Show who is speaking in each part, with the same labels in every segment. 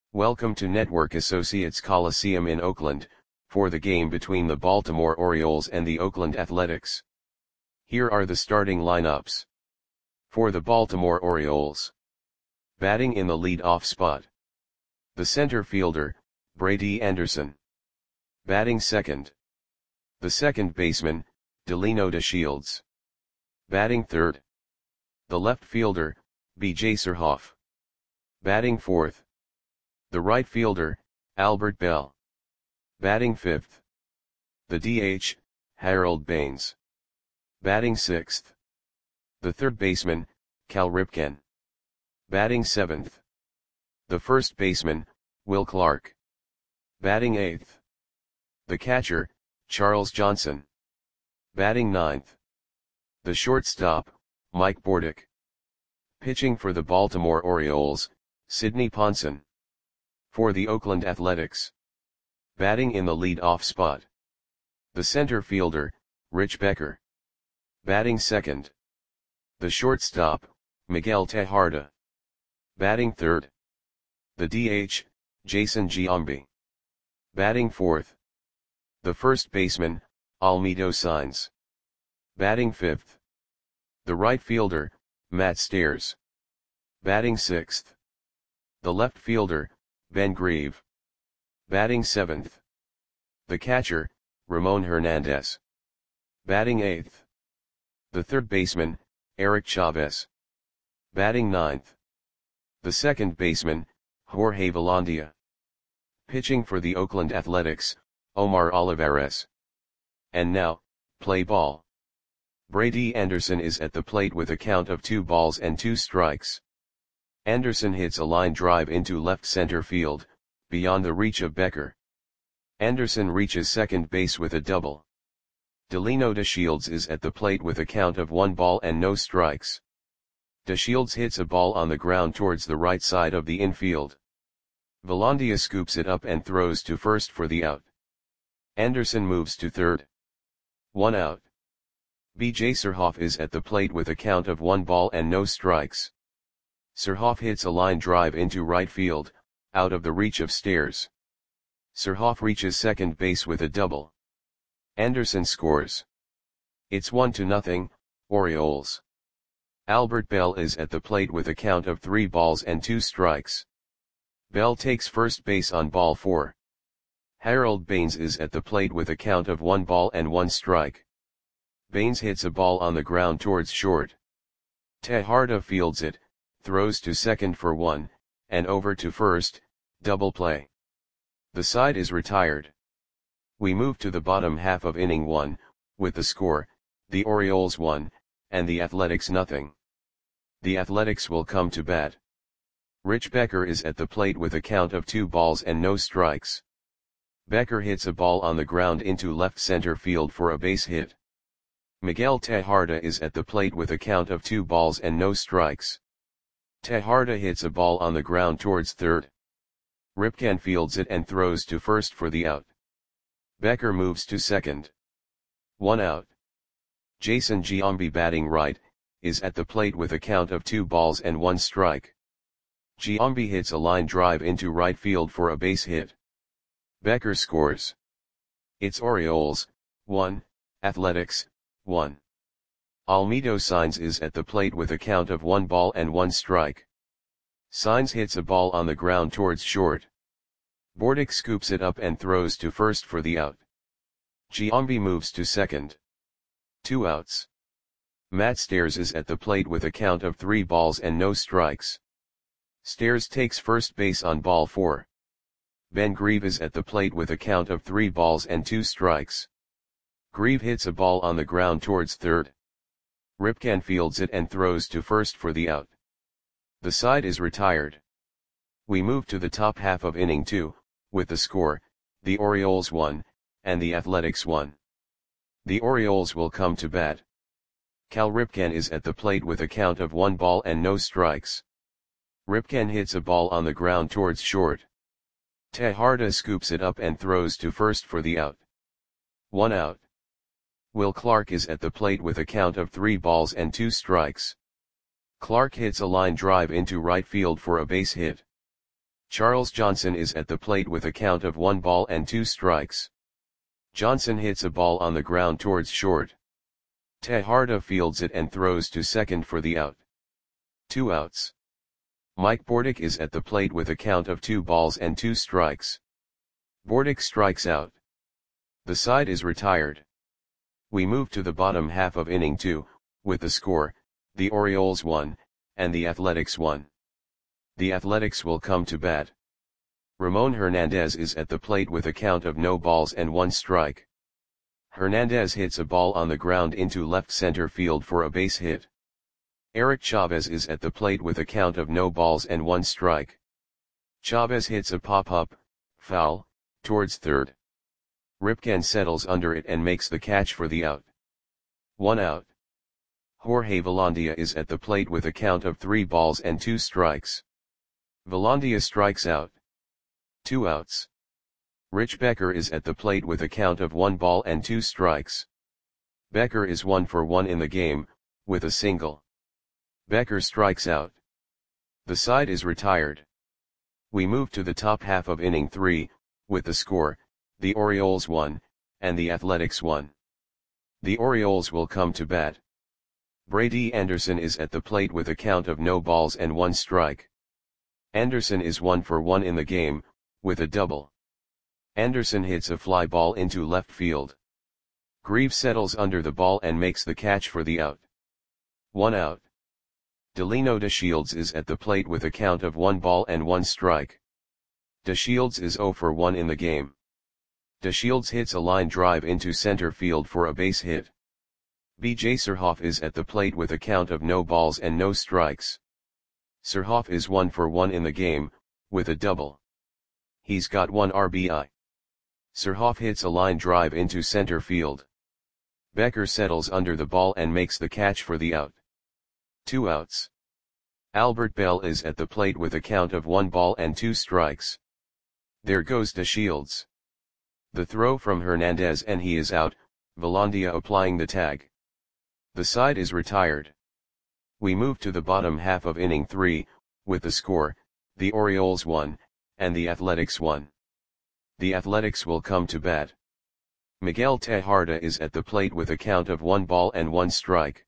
Speaker 1: Welcome to Network Associates Coliseum in Oakland, for the game between the Baltimore Orioles and the Oakland Athletics. Here are the starting lineups. For the Baltimore Orioles. Batting in the lead-off spot. The center fielder, Brady Anderson. Batting second. The second baseman, Delino DeShields. Batting third. The left fielder, B.J. Surhoff. Batting fourth. The right fielder, Albert Belle. Batting fifth. The DH, Harold Baines. Batting sixth. The third baseman, Cal Ripken. Batting seventh. The first baseman, Will Clark. Batting eighth. The catcher, Charles Johnson. Batting ninth. The shortstop, Mike Bordick. Pitching for the Baltimore Orioles, Sidney Ponson. For the Oakland Athletics. Batting in the lead-off spot. The center fielder, Rich Becker. Batting second. The shortstop, Miguel Tejada. Batting third. The DH, Jason Giambi. Batting fourth. The first baseman, Almedo Saenz. Batting fifth. The right fielder, Matt Stairs. Batting sixth. The left fielder, Ben Grieve. Batting seventh. The catcher, Ramon Hernandez. Batting eighth. The third baseman, Eric Chavez. Batting ninth. The second baseman, Jorge Velandia. Pitching for the Oakland Athletics, Omar Olivares. And now, play ball. Brady Anderson is at the plate with a count of 2-2. Anderson hits a line drive into left center field, beyond the reach of Becker. Anderson reaches second base with a double. Delino DeShields is at the plate with a count of 1-0. DeShields hits a ball on the ground towards the right side of the infield. Velandia scoops it up and throws to first for the out. Anderson moves to third. 1 out. B.J. Surhoff is at the plate with a count of 1-0. Surhoff hits a line drive into right field, out of the reach of Stairs. Surhoff reaches second base with a double. Anderson scores. It's 1-0, Orioles. Albert Belle is at the plate with a count of 3-2. Belle takes first base on ball 4. Harold Baines is at the plate with a count of 1-1. Baines hits a ball on the ground towards short. Tejada fields it, throws to second for 1, and over to first, double play. The side is retired. We move to the bottom half of inning 1, with the score, the Orioles 1, and the Athletics 0. The Athletics will come to bat. Rich Becker is at the plate with a count of 2-0. Becker hits a ball on the ground into left center field for a base hit. Miguel Tejada is at the plate with a count of 2-0. Tejada hits a ball on the ground towards third. Ripken fields it and throws to first for the out. Becker moves to second. 1 out. Jason Giambi, batting right, is at the plate with a count of 2-1. Giambi hits a line drive into right field for a base hit. Becker scores. It's Orioles, 1, Athletics, 1. Almedo Saenz is at the plate with a count of 1-1. Saenz hits a ball on the ground towards short. Bordick scoops it up and throws to first for the out. Giambi moves to second. 2 outs. Matt Stairs is at the plate with a count of 3-0. Stairs takes first base on ball 4. Ben Grieve is at the plate with a count of 3-2. Grieve hits a ball on the ground towards third. Ripken fields it and throws to first for the out. The side is retired. We move to the top half of inning 2, with the score, the Orioles 1, and the Athletics 1. The Orioles will come to bat. Cal Ripken is at the plate with a count of 1-0. Ripken hits a ball on the ground towards short. Tejada scoops it up and throws to first for the out. 1 out. Will Clark is at the plate with a count of 3-2. Clark hits a line drive into right field for a base hit. Charles Johnson is at the plate with a count of 1 ball and 2 strikes. Johnson hits a ball on the ground towards short. Tejada fields it and throws to second for the out. 2 outs. Mike Bordick is at the plate with a count of 2 balls and 2 strikes. Bordick strikes out. The side is retired. We move to the bottom half of inning 2, with the score, the Orioles 1, and the Athletics 1. The Athletics will come to bat. Ramon Hernandez is at the plate with a count of no balls and 1 strike. Hernandez hits a ball on the ground into left center field for a base hit. Eric Chavez is at the plate with a count of no balls and 1 strike. Chavez hits a pop-up, foul, towards third. Ripken settles under it and makes the catch for the out. 1 out. Jorge Velandia is at the plate with a count of 3 balls and 2 strikes. Velandia strikes out. 2 outs. Rich Becker is at the plate with a count of 1 ball and 2 strikes. Becker is 1 for 1 in the game, with a single. Becker strikes out. The side is retired. We move to the top half of inning 3, with the score, the Orioles 1, and the Athletics 1. The Orioles will come to bat. Brady Anderson is at the plate with a count of no balls and 1 strike. Anderson is 1 for 1 in the game, with a double. Anderson hits a fly ball into left field. Greaves settles under the ball and makes the catch for the out. 1 out. Delino DeShields is at the plate with a count of 1 ball and 1 strike. DeShields is 0 for 1 in the game. DeShields hits a line drive into center field for a base hit. B.J. Surhoff is at the plate with a count of no balls and no strikes. Surhoff is 1 for 1 in the game, with a double. He's got 1 RBI. Surhoff hits a line drive into center field. Becker settles under the ball and makes the catch for the out. 2 outs. Albert Bell is at the plate with a count of 1 ball and 2 strikes. There goes DeShields. The throw from Hernandez and he is out, Velandia applying the tag. The side is retired. We move to the bottom half of inning 3, with the score, the Orioles 1, and the Athletics 1. The Athletics will come to bat. Miguel Tejada is at the plate with a count of 1 ball and 1 strike.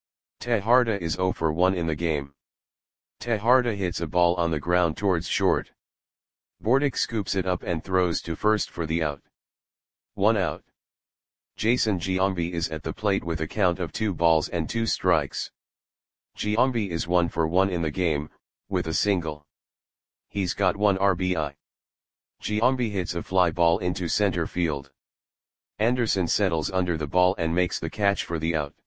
Speaker 1: Tejada is 0 for 1 in the game. Tejada hits a ball on the ground towards short. Bordick scoops it up and throws to first for the out. 1 out. Jason Giambi is at the plate with a count of 2 balls and 2 strikes. Giambi is 1 for 1 in the game, with a single. He's got 1 RBI. Giambi hits a fly ball into center field. Anderson settles under the ball and makes the catch for the out.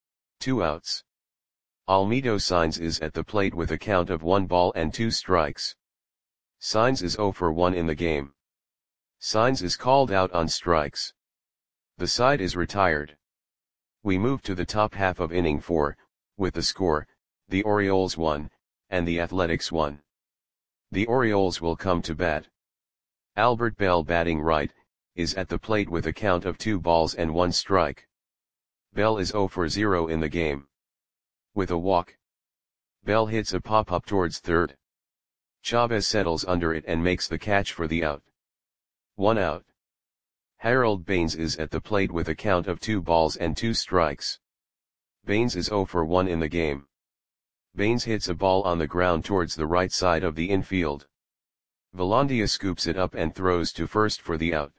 Speaker 1: 2 outs. Almedo Saenz is at the plate with a count of 1 ball and 2 strikes. Saenz is 0 for 1 in the game. Saenz is called out on strikes. The side is retired. We move to the top half of inning 4, with the score, the Orioles 1, and the Athletics 1. The Orioles will come to bat. Albert Bell, batting right, is at the plate with a count of 2 balls and 1 strike. Bell is 0 for 0 in the game. With a walk. Bell hits a pop-up towards third. Chavez settles under it and makes the catch for the out. 1 out. Harold Baines is at the plate with a count of 2 balls and 2 strikes. Baines is 0 for 1 in the game. Baines hits a ball on the ground towards the right side of the infield. Velandia scoops it up and throws to first for the out.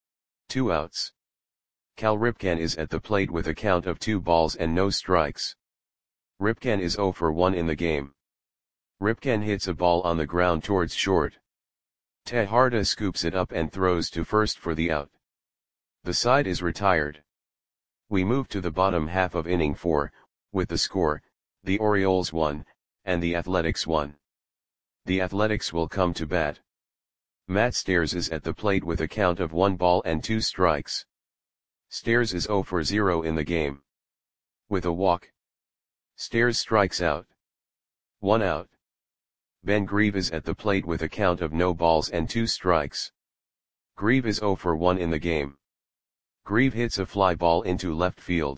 Speaker 1: 2 outs. Cal Ripken is at the plate with a count of 2 balls and no strikes. Ripken is 0 for 1 in the game. Ripken hits a ball on the ground towards short. Tejada scoops it up and throws to first for the out. The side is retired. We move to the bottom half of inning 4, with the score, the Orioles 1, and the Athletics 1. The Athletics will come to bat. Matt Stairs is at the plate with a count of 1 ball and 2 strikes. Stairs is 0 for 0 in the game. With a walk. Stairs strikes out. 1 out. Ben Grieve is at the plate with a count of no balls and 2 strikes. Grieve is 0 for 1 in the game. Grieve hits a fly ball into left field.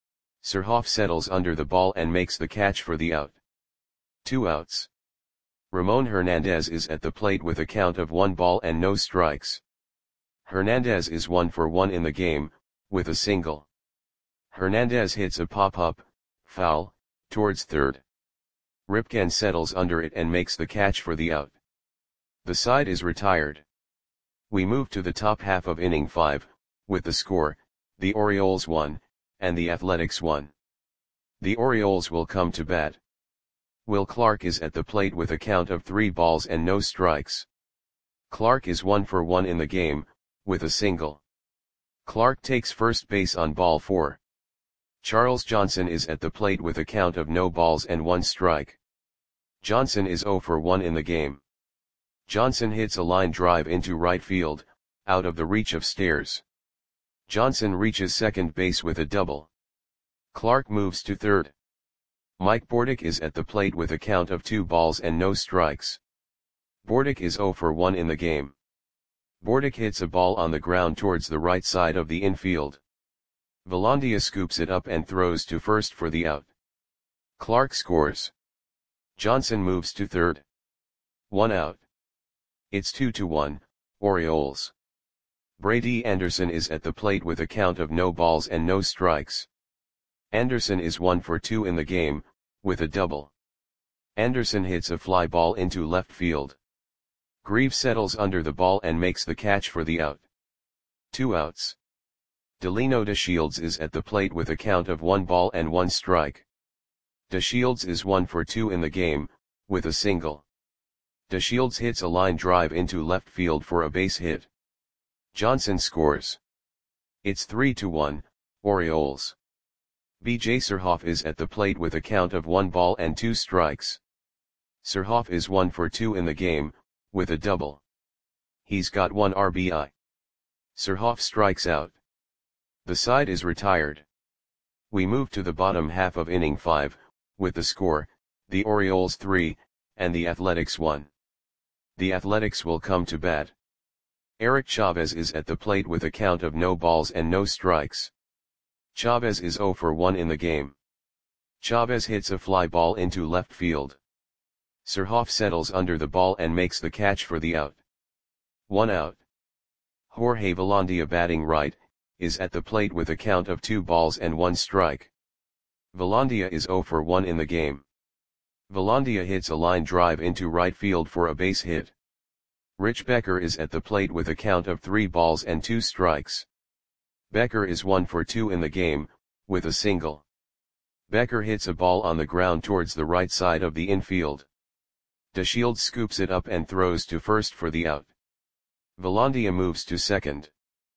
Speaker 1: Surhoff settles under the ball and makes the catch for the out. 2 outs. Ramon Hernandez is at the plate with a count of 1 ball and no strikes. Hernandez is 1 for 1 in the game, with a single. Hernandez hits a pop-up, foul, towards third. Ripken settles under it and makes the catch for the out. The side is retired. We move to the top half of inning 5, with the score, the Orioles 1, and the Athletics 1. The Orioles will come to bat. Will Clark is at the plate with a count of 3 balls and no strikes. Clark is 1 for 1 in the game, with a single. Clark takes first base on ball 4. Charles Johnson is at the plate with a count of no balls and 1 strike. Johnson is 0 for 1 in the game. Johnson hits a line drive into right field, out of the reach of Stairs. Johnson reaches second base with a double. Clark moves to third. Mike Bordick is at the plate with a count of 2 balls and no strikes. Bordick is 0 for 1 in the game. Bordick hits a ball on the ground towards the right side of the infield. Velandia scoops it up and throws to first for the out. Clark scores. Johnson moves to third. 1 out. It's 2-1, Orioles. Brady Anderson is at the plate with a count of no balls and no strikes. Anderson is 1 for 2 in the game, with a double. Anderson hits a fly ball into left field. Greaves settles under the ball and makes the catch for the out. 2 outs. Delino DeShields is at the plate with a count of 1 ball and 1 strike. DeShields is 1 for 2 in the game, with a single. DeShields hits a line drive into left field for a base hit. Johnson scores. It's 3-1, Orioles. B.J. Surhoff is at the plate with a count of 1 ball and 2 strikes. Surhoff is 1 for 2 in the game, with a double. He's got 1 RBI. Surhoff strikes out. The side is retired. We move to the bottom half of inning 5, with the score, the Orioles 3, and the Athletics 1. The Athletics will come to bat. Eric Chavez is at the plate with a count of no balls and no strikes. Chavez is 0 for 1 in the game. Chavez hits a fly ball into left field. Surhoff settles under the ball and makes the catch for the out. 1 out. Jorge Velandia, batting right, is at the plate with a count of 2 balls and 1 strike. Velandia is 0 for 1 in the game. Velandia hits a line drive into right field for a base hit. Rich Becker is at the plate with a count of 3 balls and 2 strikes. Becker is 1 for 2 in the game, with a single. Becker hits a ball on the ground towards the right side of the infield. DeShields scoops it up and throws to first for the out. Velandia moves to second.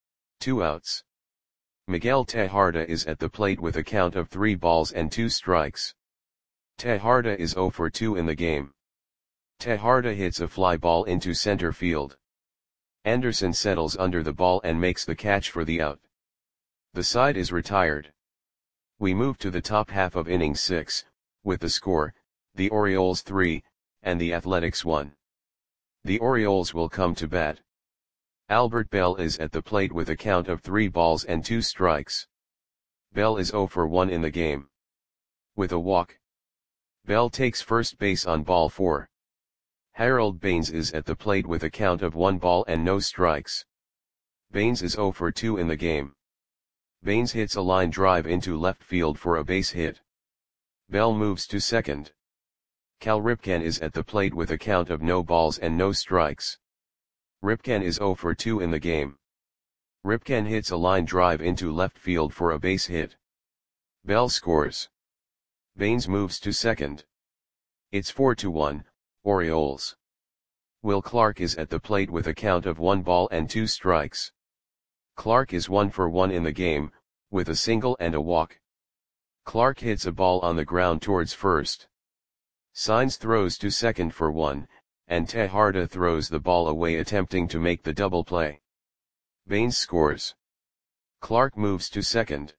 Speaker 1: 2 outs. Miguel Tejada is at the plate with a count of 3 balls and 2 strikes. Tejada is 0 for 2 in the game. Tejada hits a fly ball into center field. Anderson settles under the ball and makes the catch for the out. The side is retired. We move to the top half of inning 6, with the score, the Orioles 3, and the Athletics 1. The Orioles will come to bat. Albert Bell is at the plate with a count of 3 balls and 2 strikes. Bell is 0 for 1 in the game. With a walk. Bell takes first base on ball 4. Harold Baines is at the plate with a count of 1 ball and no strikes. Baines is 0 for 2 in the game. Baines hits a line drive into left field for a base hit. Bell moves to second. Cal Ripken is at the plate with a count of no balls and no strikes. Ripken is 0 for 2 in the game. Ripken hits a line drive into left field for a base hit. Bell scores. Baines moves to second. It's 4-1, Orioles. Will Clark is at the plate with a count of 1 ball and 2 strikes. Clark is 1 for 1 in the game, with a single and a walk. Clark hits a ball on the ground towards first. Saenz throws to second for 1, and Tejada throws the ball away attempting to make the double play. Baines scores. Clark moves to second.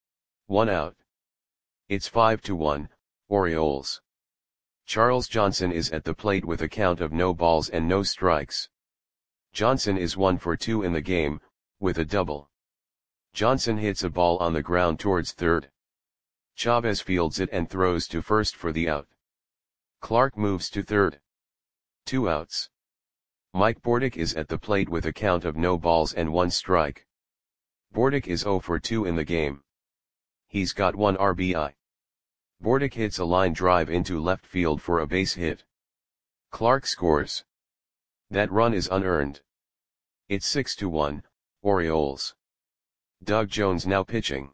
Speaker 1: 1 out. It's 5-1, Orioles. Charles Johnson is at the plate with a count of no balls and no strikes. Johnson is 1 for 2 in the game, with a double. Johnson hits a ball on the ground towards third. Chavez fields it and throws to first for the out. Clark moves to third. 2 outs. Mike Bordick is at the plate with a count of no balls and 1 strike. Bordick is 0 for 2 in the game. He's got 1 RBI. Bordick hits a line drive into left field for a base hit. Clark scores. That run is unearned. It's 6-1, Orioles. Doug Jones now pitching.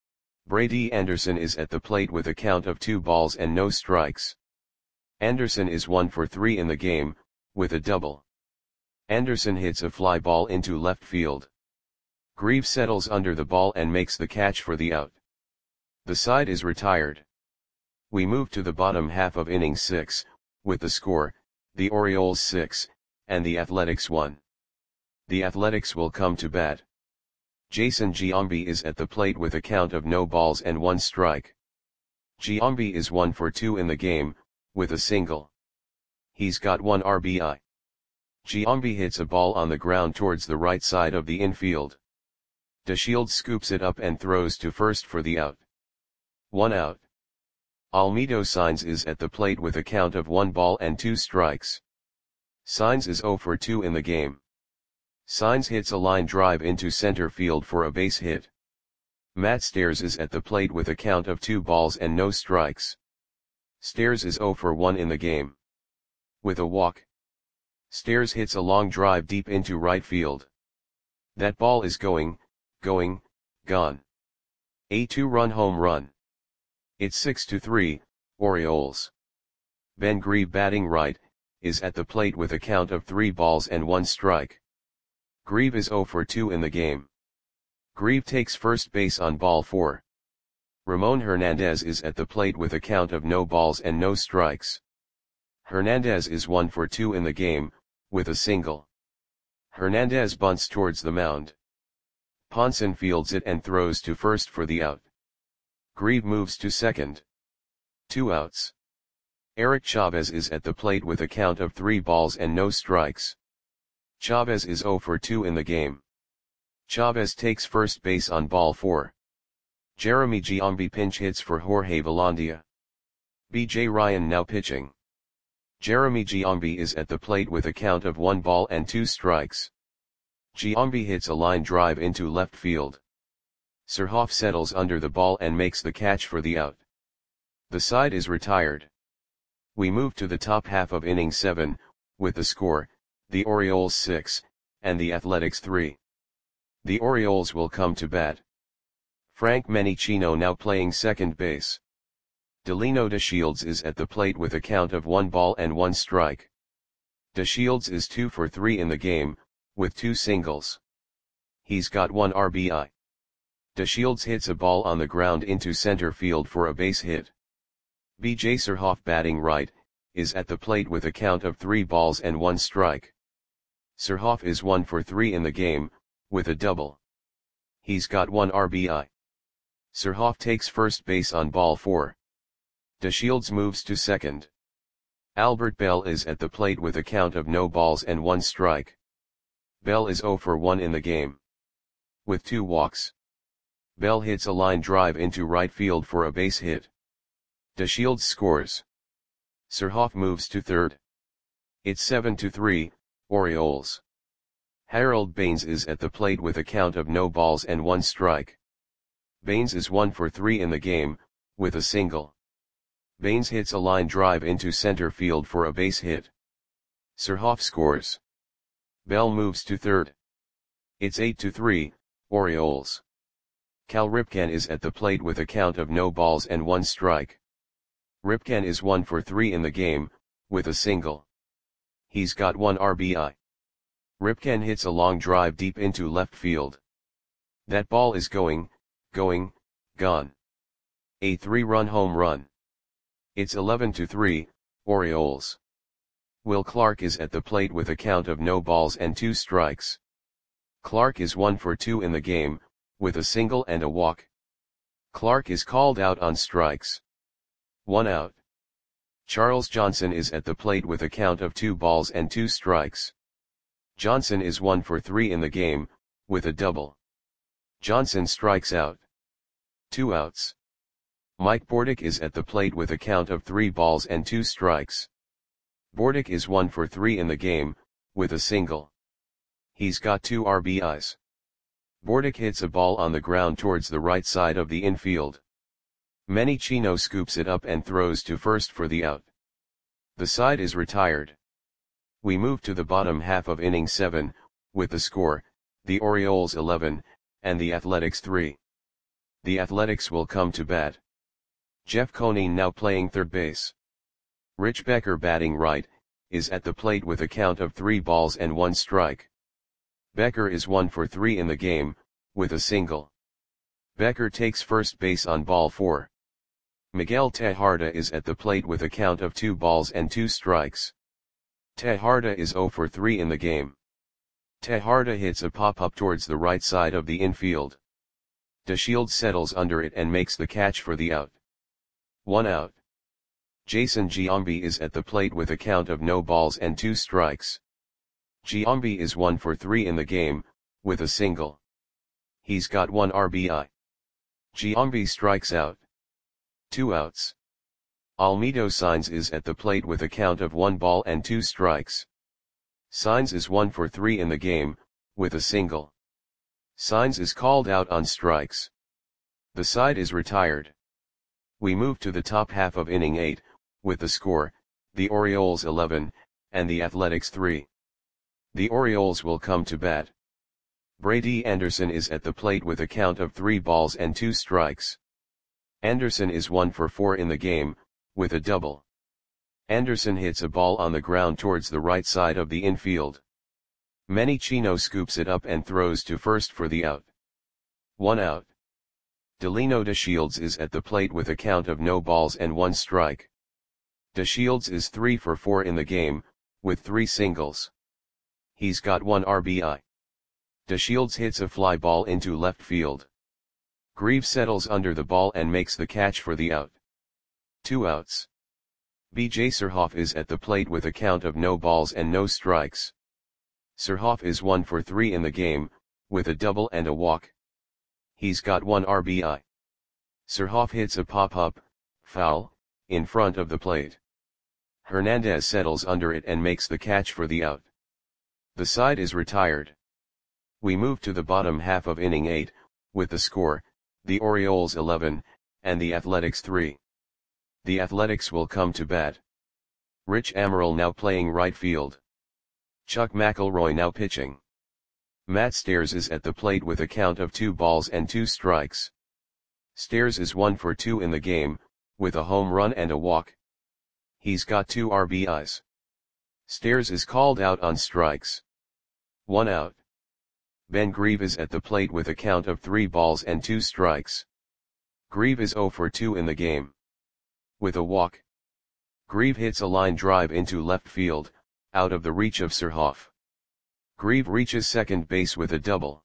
Speaker 1: Brady Anderson is at the plate with a count of 2 balls and no strikes. Anderson is 1 for 3 in the game, with a double. Anderson hits a fly ball into left field. Grieve settles under the ball and makes the catch for the out. The side is retired. We move to the bottom half of inning 6, with the score, the Orioles 6, and the Athletics 1. The Athletics will come to bat. Jason Giambi is at the plate with a count of no balls and 1 strike. Giambi is 1 for 2 in the game, with a single. He's got 1 RBI. Giambi hits a ball on the ground towards the right side of the infield. DeShields scoops it up and throws to first for the out. 1 out. Almedo Saenz is at the plate with a count of 1 ball and 2 strikes. Saenz is 0 for 2 in the game. Saenz hits a line drive into center field for a base hit. Matt Stairs is at the plate with a count of 2 balls and no strikes. Stairs is 0 for 1 in the game. With a walk. Stairs hits a long drive deep into right field. That ball is going, gone. A 2-run home run. It's 6-3, Orioles. Ben Grieve batting right, is at the plate with a count of 3 balls and 1 strike. Grieve is 0 for 2 in the game. Grieve takes first base on ball 4. Ramon Hernandez is at the plate with a count of no balls and no strikes. Hernandez is 1 for 2 in the game, with a single. Hernandez bunts towards the mound. Ponson fields it and throws to first for the out. Grieve moves to second. 2 outs. Eric Chavez is at the plate with a count of 3 balls and no strikes. Chavez is 0 for 2 in the game. Chavez takes first base on ball 4. Jeremy Giambi pinch hits for Jorge Velandia. B.J. Ryan now pitching. Jeremy Giambi is at the plate with a count of 1 ball and 2 strikes. Giambi hits a line drive into left field. Surhoff settles under the ball and makes the catch for the out. The side is retired. We move to the top half of inning 7, with the score, the Orioles 6, and the Athletics 3. The Orioles will come to bat. Frank Menicino now playing second base. Delino DeShields is at the plate with a count of 1 ball and 1 strike. DeShields is 2 for 3 in the game, with 2 singles. He's got 1 RBI. DeShields hits a ball on the ground into center field for a base hit. B.J. Surhoff batting right, is at the plate with a count of 3 balls and 1 strike. Surhoff is 1 for 3 in the game, with a double. He's got 1 RBI. Surhoff takes first base on ball 4. DeShields moves to second. Albert Bell is at the plate with a count of no balls and 1 strike. Bell is 0 for 1 in the game. With 2 walks. Bell hits a line drive into right field for a base hit. DeShields scores. Surhoff moves to third. It's 7-3, Orioles. Harold Baines is at the plate with a count of no balls and 1 strike. Baines is 1 for 3 in the game, with a single. Baines hits a line drive into center field for a base hit. Surhoff scores. Bell moves to third. It's 8-3, Orioles. Cal Ripken is at the plate with a count of no balls and 1 strike. Ripken is 1 for 3 in the game, with a single. He's got 1 RBI. Ripken hits a long drive deep into left field. That ball is going, gone. A 3-run home run. It's 11-3, Orioles. Will Clark is at the plate with a count of no balls and 2 strikes. Clark is 1 for 2 in the game, with a single and a walk. Clark is called out on strikes. 1 out. Charles Johnson is at the plate with a count of 2 balls and 2 strikes. Johnson is 1 for 3 in the game, with a double. Johnson strikes out. 2 outs. Mike Bordick is at the plate with a count of 3 balls and 2 strikes. Bordick is 1 for 3 in the game, with a single. He's got 2 RBIs. Bordick hits a ball on the ground towards the right side of the infield. Manny Chino scoops it up and throws to first for the out. The side is retired. We move to the bottom half of inning 7, with the score, the Orioles 11, and the Athletics 3. The Athletics will come to bat. Jeff Conine now playing third base. Rich Becker batting right, is at the plate with a count of 3 balls and 1 strike. Becker is 1 for 3 in the game, with a single. Becker takes first base on ball 4. Miguel Tejada is at the plate with a count of 2 balls and 2 strikes. Tejada is 0 for 3 in the game. Tejada hits a pop-up towards the right side of the infield. DeShields settles under it and makes the catch for the out. 1 out. Jason Giambi is at the plate with a count of no balls and 2 strikes. Giambi is 1 for 3 in the game, with a single. He's got 1 RBI. Giambi strikes out. 2 outs. Almedo Saenz is at the plate with a count of 1 ball and 2 strikes. Saenz is 1 for 3 in the game, with a single. Saenz is called out on strikes. The side is retired. We move to the top half of inning 8, with the score, the Orioles 11, and the Athletics 3. The Orioles will come to bat. Brady Anderson is at the plate with a count of 3 balls and 2 strikes. Anderson is 1 for 4 in the game, with a double. Anderson hits a ball on the ground towards the right side of the infield. Manny Chino scoops it up and throws to first for the out. 1 out. Delino DeShields is at the plate with a count of no balls and 1 strike. DeShields is 3 for 4 in the game, with 3 singles. He's got 1 RBI. DeShields hits a fly ball into left field. Greaves settles under the ball and makes the catch for the out. 2 outs. B.J. Surhoff is at the plate with a count of no balls and no strikes. Surhoff is 1 for 3 in the game, with a double and a walk. He's got 1 RBI. Surhoff hits a pop-up, foul, in front of the plate. Hernandez settles under it and makes the catch for the out. The side is retired. We move to the bottom half of inning 8, with the score, the Orioles 11, and the Athletics 3. The Athletics will come to bat. Rich Amaral now playing right field. Chuck McElroy now pitching. Matt Stairs is at the plate with a count of 2 balls and 2 strikes. Stairs is 1 for 2 in the game, with a home run and a walk. He's got 2 RBIs. Stairs is called out on strikes. 1 out. Ben Grieve is at the plate with a count of 3 balls and 2 strikes. Grieve is 0 for 2 in the game. With a walk. Grieve hits a line drive into left field, out of the reach of Surhoff. Grieve reaches second base with a double.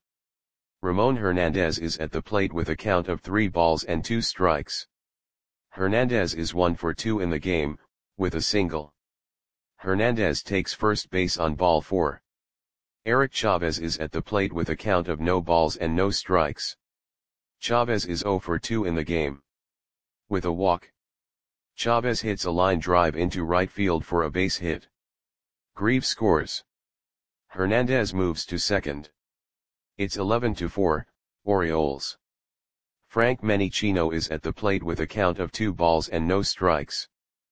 Speaker 1: Ramon Hernandez is at the plate with a count of 3 balls and 2 strikes. Hernandez is 1 for 2 in the game, with a single. Hernandez takes first base on ball 4. Eric Chavez is at the plate with a count of no balls and no strikes. Chavez is 0 for 2 in the game. With a walk. Chavez hits a line drive into right field for a base hit. Grieve scores. Hernandez moves to second. It's 11-4, Orioles. Frank Menechino is at the plate with a count of 2 balls and no strikes.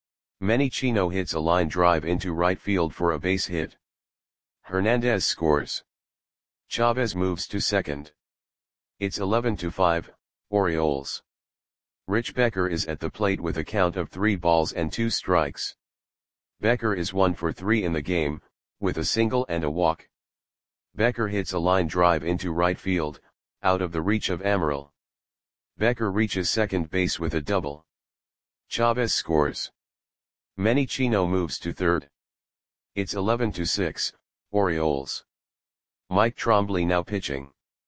Speaker 1: Menechino hits a line drive into right field for a base hit. Hernandez scores. Chavez moves to second. It's 11-5, Orioles. Rich Becker is at the plate with a count of 3 balls and 2 strikes. Becker is 1 for 3 in the game, with a single and a walk. Becker hits a line drive into right field, out of the reach of Amaral. Becker reaches second base with a double. Chavez scores. Menechino moves to third. It's 11-6, Orioles. Mike Trombley now pitching.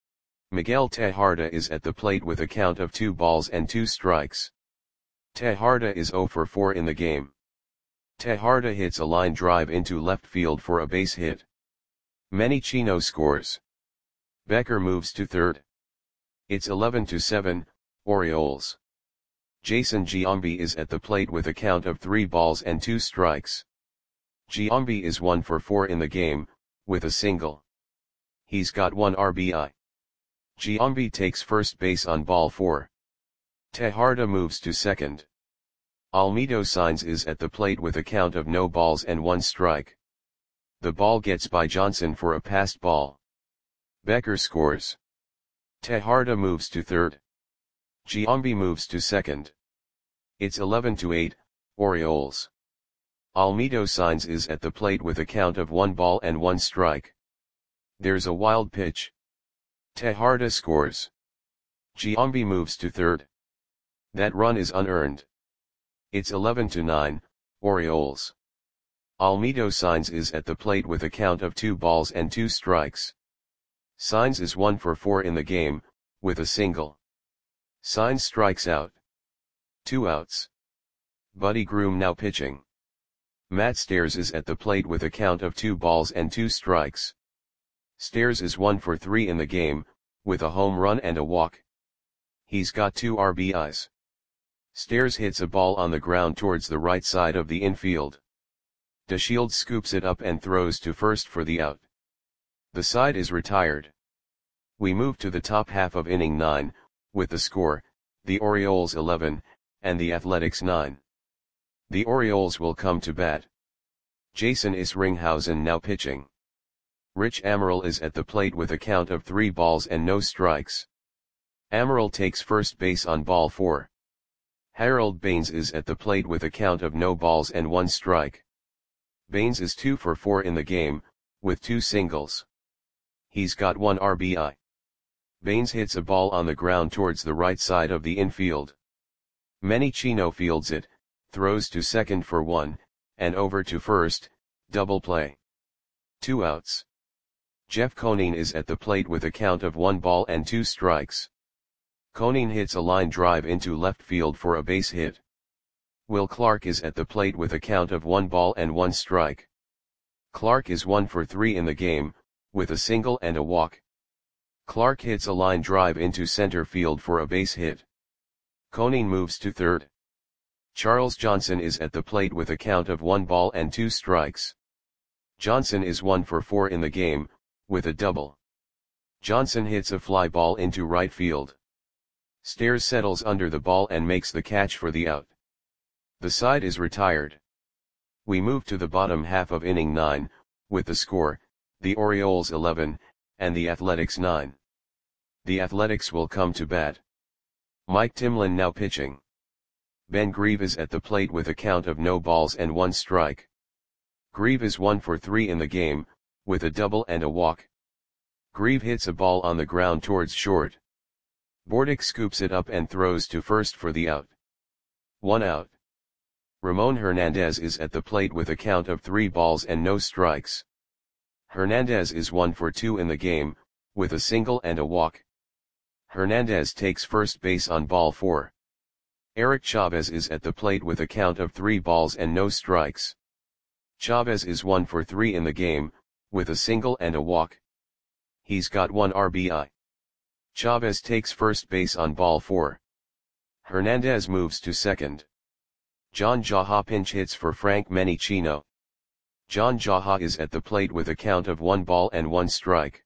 Speaker 1: Miguel Tejada is at the plate with a count of 2 balls and 2 strikes. Tejada is 0 for 4 in the game. Tejada hits a line drive into left field for a base hit. Menechino scores. Becker moves to third. It's 11-7, Orioles. Jason Giambi is at the plate with a count of 3 balls and 2 strikes. Giambi is 1 for 4 in the game, with a single. He's got 1 RBI. Giambi takes first base on ball 4. Tejada moves to second. Almedo Signs is at the plate with a count of no balls and 1 strike. The ball gets by Johnson for a passed ball. Becker scores. Tejada moves to third. Giambi moves to second. It's 11-8, Orioles. Almedo Signs is at the plate with a count of 1 ball and 1 strike. There's a wild pitch. Tejada scores. Giambi moves to third. That run is unearned. It's 11-9, Orioles. Almedo Signs is at the plate with a count of 2 balls and 2 strikes. Signs is 1 for 4 in the game, with a single. Signs strikes out. 2 outs. Buddy Groom now pitching. Matt Stairs is at the plate with a count of 2 balls and 2 strikes. Stairs is 1 for 3 in the game, with a home run and a walk. He's got 2 RBIs. Stairs hits a ball on the ground towards the right side of the infield. DeShields scoops it up and throws to first for the out. The side is retired. We move to the top half of inning 9, with the score, the Orioles 11, and the Athletics 9. The Orioles will come to bat. Jason Isringhausen now pitching. Rich Amaral is at the plate with a count of 3 balls and no strikes. Amaral takes first base on ball 4. Harold Baines is at the plate with a count of no balls and 1 strike. Baines is 2 for 4 in the game, with 2 singles. He's got 1 RBI. Baines hits a ball on the ground towards the right side of the infield. Menichino fields it, throws to second for 1, and over to first, double play. 2 outs. Jeff Conine is at the plate with a count of 1 ball and 2 strikes. Conine hits a line drive into left field for a base hit. Will Clark is at the plate with a count of 1 ball and 1 strike. Clark is 1 for 3 in the game, with a single and a walk. Clark hits a line drive into center field for a base hit. Conine moves to third. Charles Johnson is at the plate with a count of 1 ball and 2 strikes. Johnson is 1 for 4 in the game, with a double. Johnson hits a fly ball into right field. Stairs settles under the ball and makes the catch for the out. The side is retired. We move to the bottom half of inning 9, with the score, the Orioles 11, and the Athletics 9. The Athletics will come to bat. Mike Timlin now pitching. Ben Grieve is at the plate with a count of no balls and 1 strike. Grieve is 1 for 3 in the game, with a double and a walk. Grieve hits a ball on the ground towards short. Bordick scoops it up and throws to first for the out. 1 out. Ramon Hernandez is at the plate with a count of 3 balls and no strikes. Hernandez is 1 for 2 in the game, with a single and a walk. Hernandez takes first base on ball 4. Eric Chavez is at the plate with a count of 3 balls and no strikes. Chavez is 1 for 3 in the game, with a single and a walk. He's got 1 RBI. Chavez takes first base on ball 4. Hernandez moves to second. John Jaha pinch hits for Frank Menichino. John Jaha is at the plate with a count of 1 ball and 1 strike.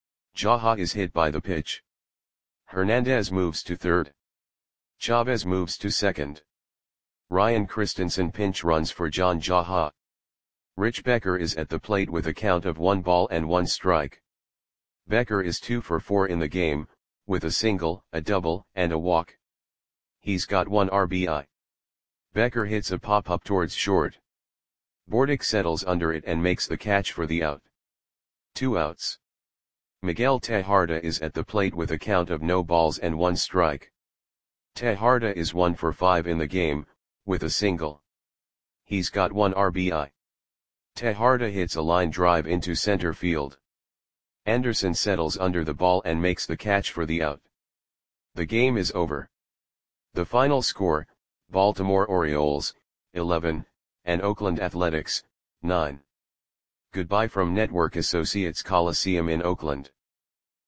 Speaker 1: Jaha is hit by the pitch. Hernandez moves to third. Chavez moves to second. Ryan Christensen pinch runs for John Jaha. Rich Becker is at the plate with a count of 1 ball and 1 strike. Becker is 2 for 4 in the game, with a single, a double, and a walk. He's got 1 RBI. Becker hits a pop-up towards short. Bordick settles under it and makes the catch for the out. 2 outs. Miguel Tejada is at the plate with a count of no balls and 1 strike. Tejada is 1 for 5 in the game, with a single. He's got 1 RBI. Tejada hits a line drive into center field. Anderson settles under the ball and makes the catch for the out. The game is over. The final score, Baltimore Orioles, 11, and Oakland Athletics, 9. Goodbye from Network Associates Coliseum in Oakland.